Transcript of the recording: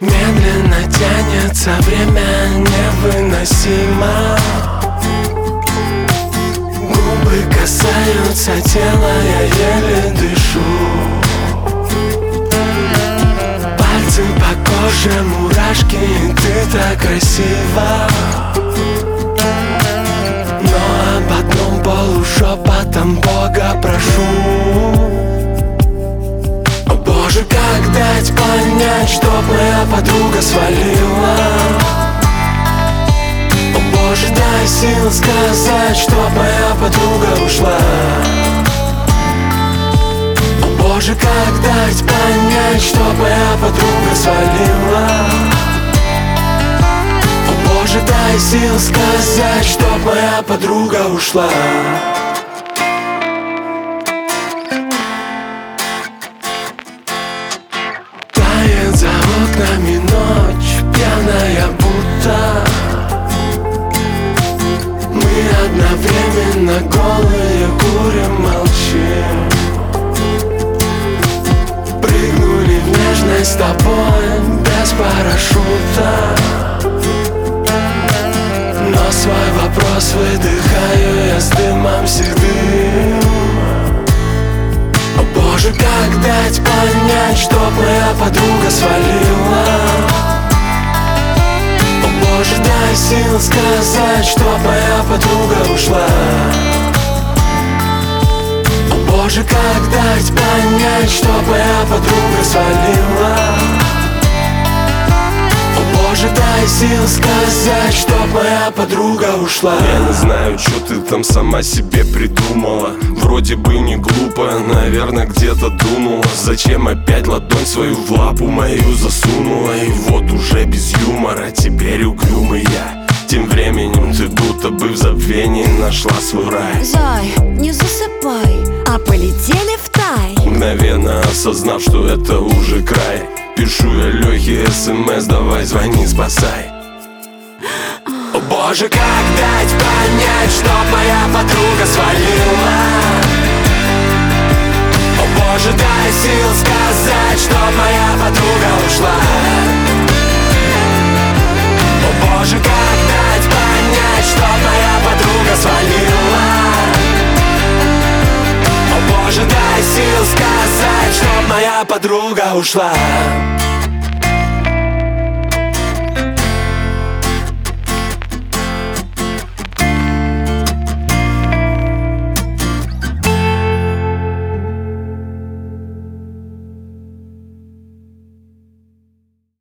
Медленно тянется время, невыносимо. Губы касаются тела, я еле дышу. Пальцы по коже, мурашки, ты так красива. Но об одном полушепотом Бога прошу. О Боже, как дать понять, чтоб моя подруга свалила? О Боже, дай сил сказать, чтоб моя подруга ушла. О Боже, как дать понять, чтоб моя подруга свалила? О Боже, дай сил сказать, чтоб моя подруга ушла. Тает за окнами ночь, пьяная будто. Мы одновременно голые, курим, молчим. Прыгнули в нежность с тобой без парашюта. Но свой вопрос выдыхаю я с дымом седым. О Боже, как дать понять, чтоб моя подруга свалила? О Боже, дай сил сказать, чтоб моя подруга ушла. О Боже, как дать понять, чтоб моя подруга свалила? О Боже, дай сил сказать, чтоб моя подруга ушла. Я не знаю, что ты там сама себе придумала. Вроде бы не глупо, наверное, где-то дунула. Зачем опять ладонь свою в лапу мою засунула? И вот уже без юмора, теперь угрюмый я. Тем временем ты будто бы в забвении нашла свой рай. Зай, не засыпай, а полетели в тай. Мгновенно осознав, что это уже край, пишу я Лёхе СМС, давай звони, спасай. О Боже, как дать понять, чтоб моя подруга свалила? О Боже, дай сил сказать, чтоб моя подруга ушла. О Боже, как дать понять, чтоб моя подруга свалила? О Боже, дай сил сказать, чтоб моя подруга ушла.